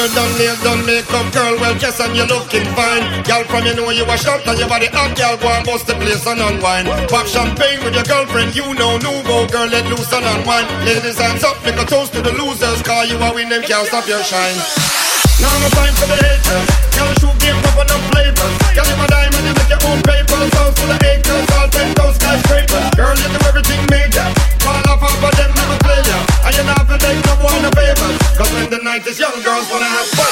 Hair done, nails done, makeup, girl, well dressed and you looking fine. Girl from you know you a shot and your body hot, girl, go and bust the place and unwind. Pop champagne with your girlfriend, you know, Nuvo, girl, let loose and unwind. Ladies hands up, make a toast to the losers, cause you a win, them can't stop your shine. Now no time for the haters, girl, shoot game proper enough flavors. Girl, you a diamond, you make your own papers, house full of acres, all 10,000 skyscrapers. Girl, you do everything major, fall off half of them never play ya. And you not beg no one a favor, cause when the night is young, girls wanna have fun.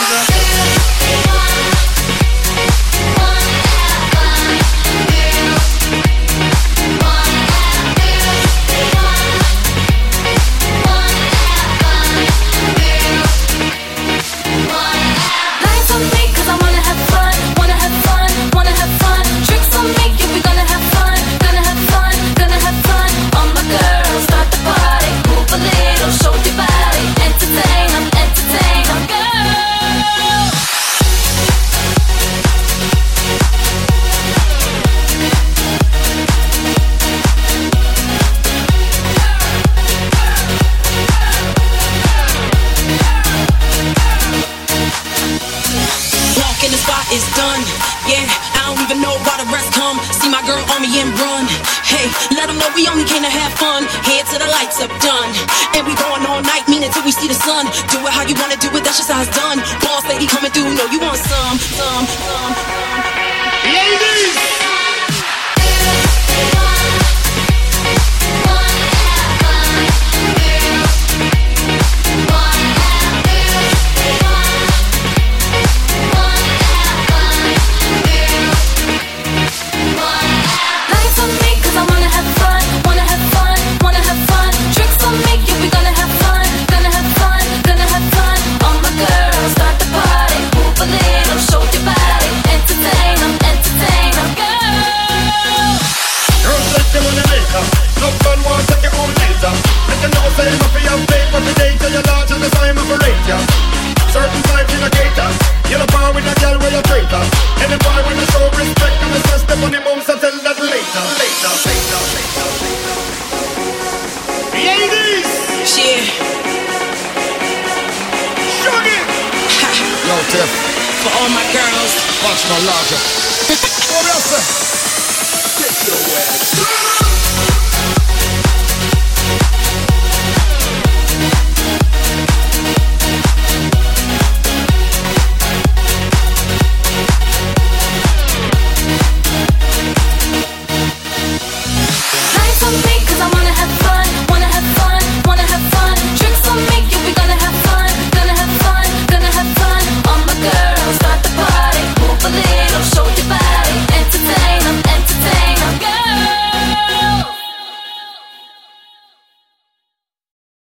It's done, yeah, I don't even know why the rest come. See my girl on me and run. Hey, let them know we only came to have fun. Head to the lights up, done. And we going all night, meaning till we see the sun. Do it how you wanna do it, that's just how it's done. Boss lady coming through, know you want some. Ladies! Certain type in a gator, you know power with a girl where you traitor. Any boy when you show respect and the first step on the bumps, I tell that later. Ladies! Yeah. Shug it! Yo, Tiff. For all my girls. Watch my logic. What else? Get your ass.